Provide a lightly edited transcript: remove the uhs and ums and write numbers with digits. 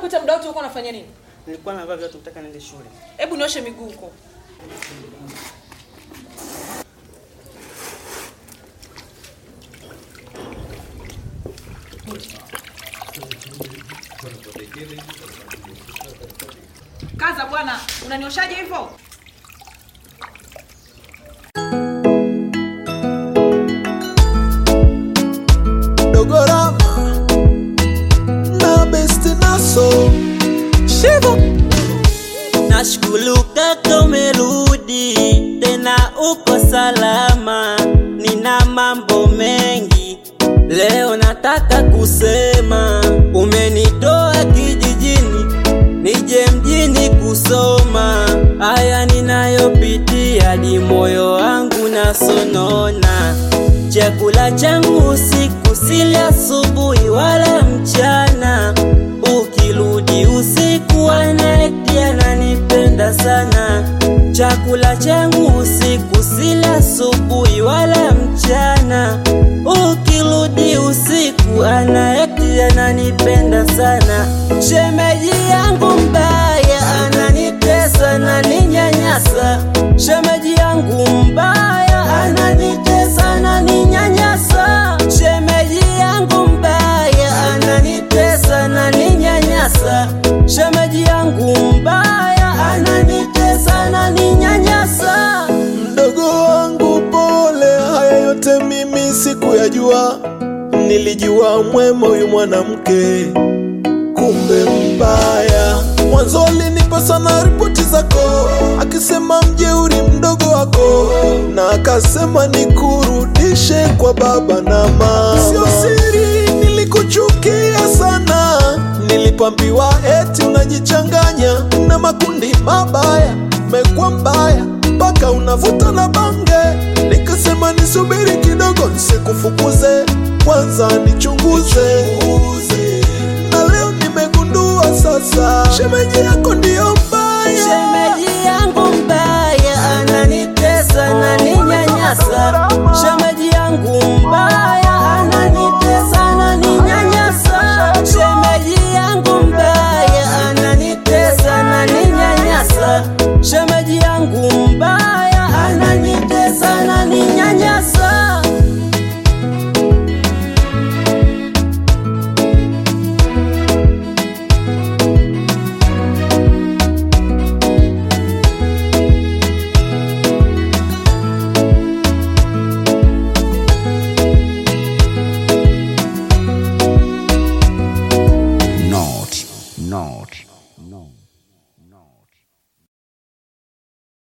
nakuita muda wote uko unafanya nini? Nilikuwa navaa viatu nataka niende shule. Hebu nioshe miguu huko. Kaza bwana, unanioshaje hivyo? Dogorama na best naso Shivo. Nashukuru kaka umerudi tena uko salama. Nina mambo mengi leo nataka kusema. Umenitoa kijijini nije mjini kusoma. Haya ninayopitia di moyo wangu nasonona. Chakula changu usiku sili asubuhi wala mchana. Ukirudi usiku anaetia nanipenda sana. Chakula changu usiku sili asubuhi wala mchana. Ukirudi usiku anaetia nanipenda sana. Shemeji yangu mbaya ananitesa na ninyanyasa. Shemeji yangu mbaya ananitesa na ninyanyasa. Shemeji yangu mbaya ananitesa na ninyanyasa. Shemeji yangu mbaya ananitesa na ninyanyasa. Mdogo wangu pole, haya yote mimi sikuyajua. Nilijua mwema huyu mwanamke, kumbe mbaya. Mwanzo alinipa sana ripoti zako, akisema mjeuri mdogo wako, na akasema nikurudishe kwa baba na mama. Sio siri nilikuchukia sana, nilipambiwa eti unajichanganya na makundi mabaya. Umekuwa mbaya mpaka unavuta na bange. Nikasema nisubiri kidogo nisikufukuze, kwanza nichunguze. Na leo nimegundua sasa shemeji yako ndio mbaya. Shemeji yangu mbaya ananitesa na ninyanyasa.